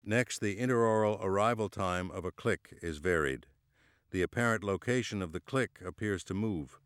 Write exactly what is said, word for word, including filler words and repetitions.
Next, the interaural arrival time of a click is varied. The apparent location of the click appears to move.